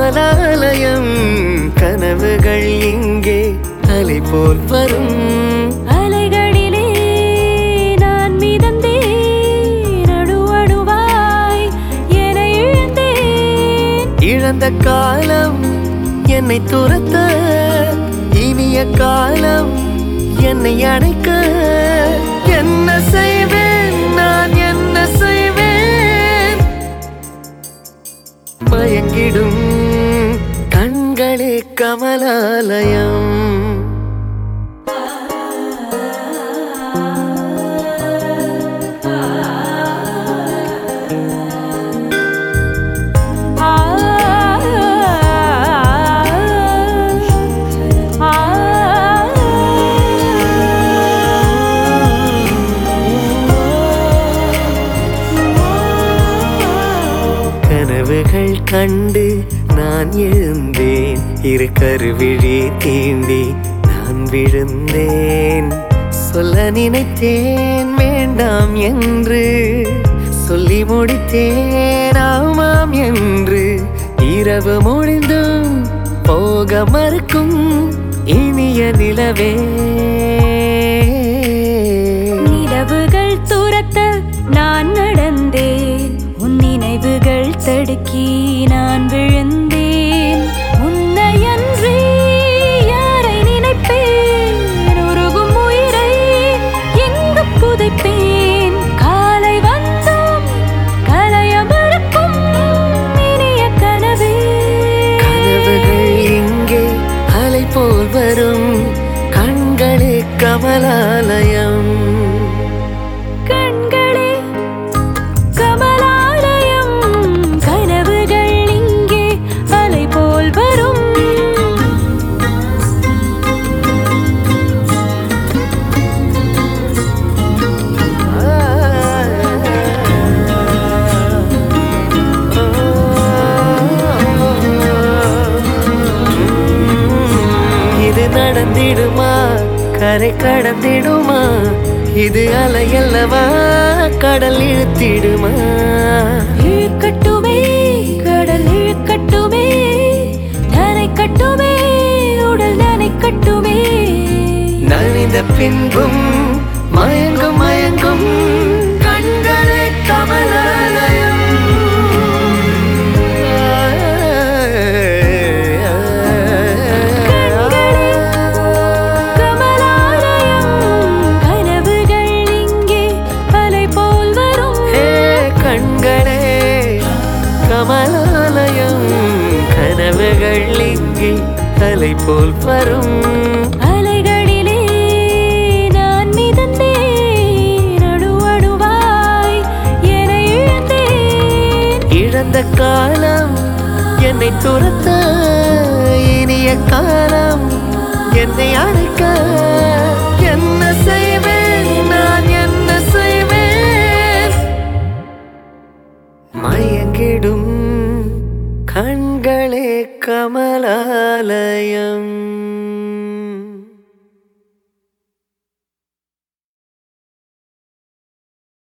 கமலாலயம் கனவுகள் இங்கே அலை போல் வரும் அலைகளிலே நான் மிதந்தேன் நடுவடுவாய் என இழந்தேன் இழந்த காலம் என்னை துரத்த இனிய காலம் என்னை அணைக்க என்ன செய்வேன் நான் என்ன செய்வேன் மயங்கிடும் கண்களே கமலாலயம் கனவுகள் கண்டு நான் எழுந்தேன் இரு கருவிழி தீண்டி நான் விழுந்தேன் சொல்ல நினைத்தேன் வேண்டாம் என்று சொல்லி முடித்தேன் ஆமாம் என்று இரவு முடிந்தும் போக மறுக்கும் இனிய நிலவே நிலவுகள் துரத்த நான் நடந்தேன் உன் நினைவுகள் தடுக்கி நான் விழுந்தேன் உன்னையன்றி யாரை நினைப்பேன் உருகும் உயிரை எங்கு புதைப்பேன் காலை வந்தும் கலைய மறுக்கும் இனிய கனவே கனவுகள் இங்கே அலை போல் வரும் கண்களே கமலாலயம் கண்களே கமலாலயம் கனவுகள் இங்கே அலை போல் வரும் இது நடந்திடுமா கரை கடந்திடுமா இது அலையல்லவா கடல் இழுத்திடுமா இழுக்கட்டுமே கடல் இழுக்கட்டுமே நனைக்கட்டுமே உடல் நனைக்கட்டுமே நனைந்த பின்பும் மயங்கும் மயங்கும் கண்களே கமலாலயம் கண்களே கமலாலயம் கனவுகள் இங்கே அலை போல் வரும் அலைகளிலே நான் மிதந்தேன் நடுவடுவாய் என இழந்தேன் இழந்த காலம் என்னை துரத்த இனிய காலம் என்னை அழைக்க